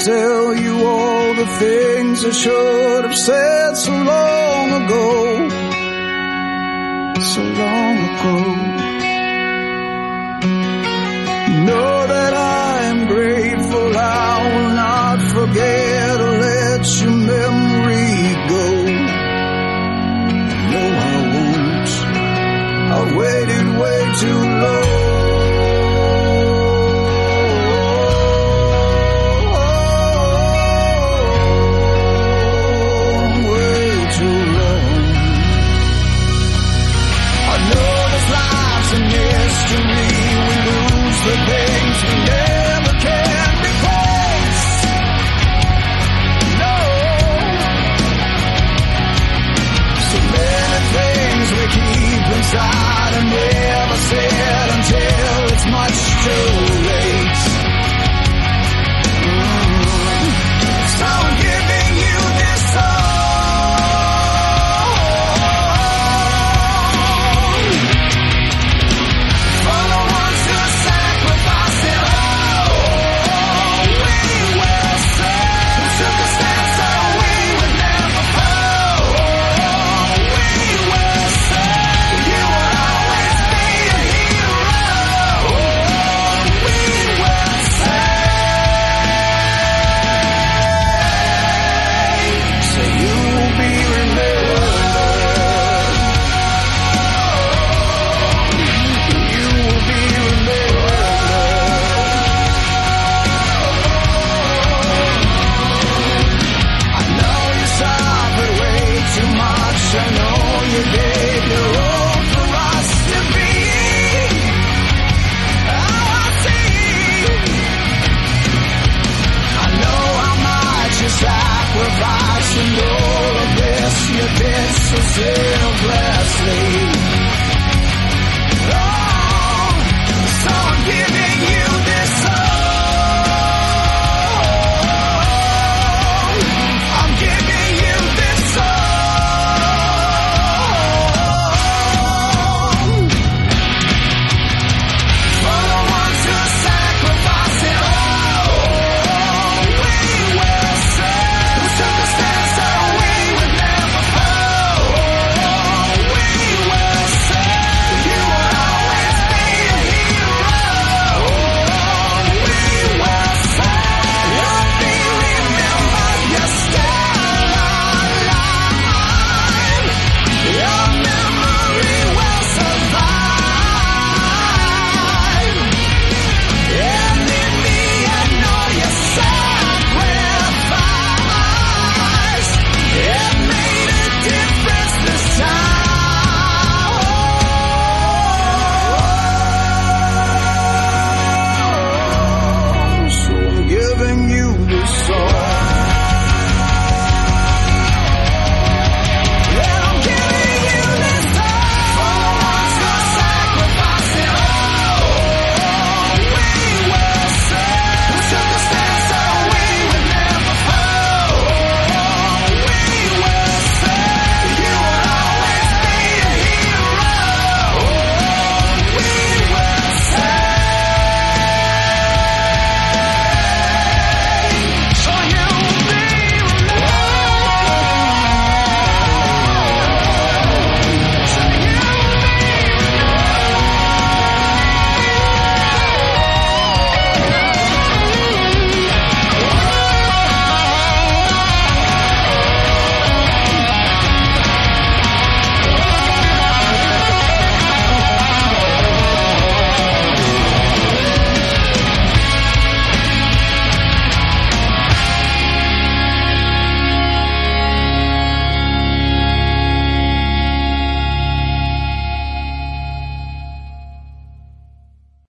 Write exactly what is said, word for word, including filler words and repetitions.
tell you all the things I should have said so long ago, so long ago. Know that I am grateful, I will not forget or let your memory go. No, I won't, I waited way too long. The things we never can replace. No. So many things we keep inside and never said until it's much too late. Mm. So I'm giving you this song. I know you gave your all for us to be. Oh, I see. I know how much you sacrificed, and all of this you did so selflessly.